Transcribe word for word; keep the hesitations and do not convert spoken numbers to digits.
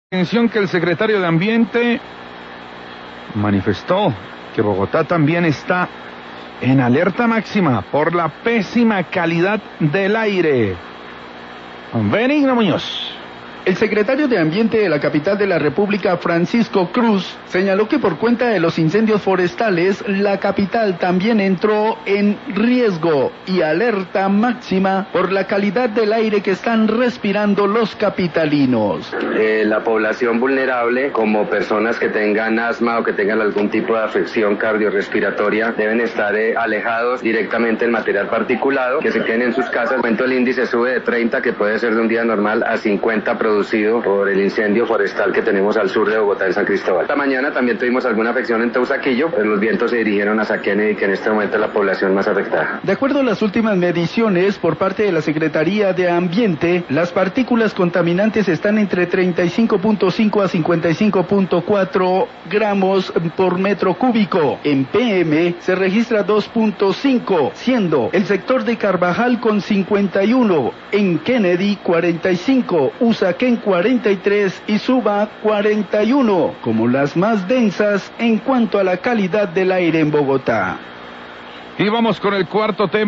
Atención que el secretario de Ambiente manifestó que Bogotá también está en alerta máxima por la pésima calidad del aire. Benigno Muñoz. El secretario de Ambiente de la capital de la República, Francisco Cruz, señaló que por cuenta de los incendios forestales, la capital también entró en riesgo y alerta máxima por la calidad del aire que están respirando los capitalinos. Eh, la población vulnerable, como personas que tengan asma o que tengan algún tipo de afección cardiorrespiratoria, deben estar eh, alejados directamente del material particulado, que se queden en sus casas. El momento el índice sube de treinta, que puede ser de un día normal, a cincuenta producido por el incendio forestal que tenemos al sur de Bogotá, en San Cristóbal. Esta mañana también tuvimos alguna afección en Teusaquillo, pero los vientos se dirigieron hacia Kennedy, que en este momento es la población más afectada. De acuerdo a las últimas mediciones por parte de la Secretaría de Ambiente, las partículas contaminantes están entre treinta y cinco punto cinco a cincuenta y cinco punto cuatro gramos por metro cúbico. En P M se registra dos punto cinco, siendo el sector de Carvajal con cincuenta y uno, en Kennedy cuarenta y cinco, Usaquén cuarenta y tres y Suba cuarenta y uno, como las más densas en cuanto a la calidad del aire en Bogotá. Y vamos con el cuarto tema.